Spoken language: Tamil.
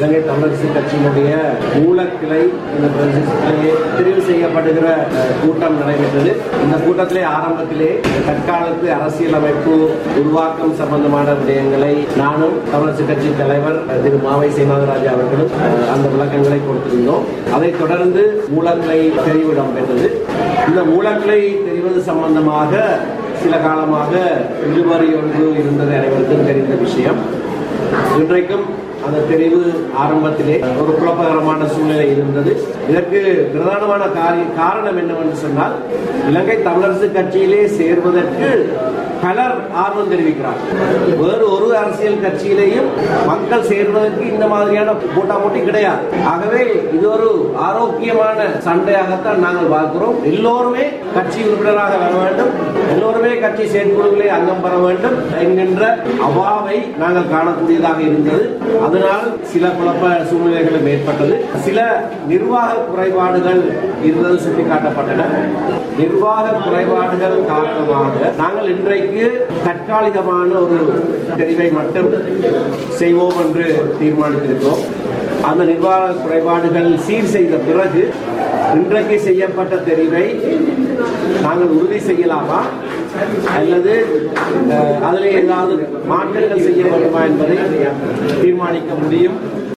இலங்கை தமிழரசு கட்சியினுடைய மூலக்கிளை இந்த பிரதேசத்திலே தெரிவு செய்யப்படுகிற கூட்டம் நடைபெற்றது. இந்த கூட்டத்திலே ஆரம்பத்திலே தற்காலத்து அரசியலமைப்பு உருவாக்கம் சம்பந்தமான விடயங்களை நானும் தமிழரசு கட்சி தலைவர் திரு மாவை சீமாதராஜா அவர்களும் அந்த விளக்கங்களை கொடுத்திருந்தோம். அதைத் தொடர்ந்து மூலக்கிளை தெரிவு இடம்பெற்றது. இந்த மூலக்கிளை தெரிவது சம்பந்தமாக சில காலமாக இழுபறி ஒன்று இருந்தது அனைவருக்கும் தெரிந்த விஷயம். இன்றைக்கும் அந்த தெரிவு ஆரம்பத்திலே ஒரு குழப்பகரமான சூழ்நிலை இருந்தது. இதற்கு பிரதானமான காரணம் என்னவென்று சொன்னால், இலங்கை தமிழரசு கட்சியிலே சேர்வதற்கு பலர் ஆர்வம் தெரிவிக்கிறார். வேறு ஒரு அரசியல் கட்சியிலேயும் மக்கள் சேர்வதற்கு இந்த மாதிரியான போட்டி கிடையாது. ஆகவே இது ஒரு ஆரோக்கியமான சண்டையாகத்தான் நாங்கள் பார்க்கிறோம். எல்லோருமே கட்சி உறுப்பினராக வர வேண்டும், எல்லோருமே கட்சி செயற்குழுவிலே அங்கம் பெற வேண்டும் என்கின்ற அவாவை நாங்கள் காணக்கூடியதாக இருந்தது. அதனால் சில குழப்ப சூழ்நிலைகளும் ஏற்பட்டது. சில நிர்வாக குறைபாடுகள் இருந்தது சுட்டிக்காட்டப்பட்டன. நிர்வாக குறைபாடுகள் காரணமாக நாங்கள் இன்றைக்கு தற்காலிகமான ஒரு தெரிவை மட்டும் செய்வோம் என்று தீர்மானித்திருக்கிறோம். அந்த நிர்வாக குறைபாடுகள் சீர் செய்த பிறகு இன்றைக்கு செய்யப்பட்ட தெரிவை நாங்கள் உறுதி செய்யலாமா அல்லது அதில் ஏதாவது மாற்றங்கள் செய்ய வேண்டுமா என்பதை தீர்மானிக்க முடியும்.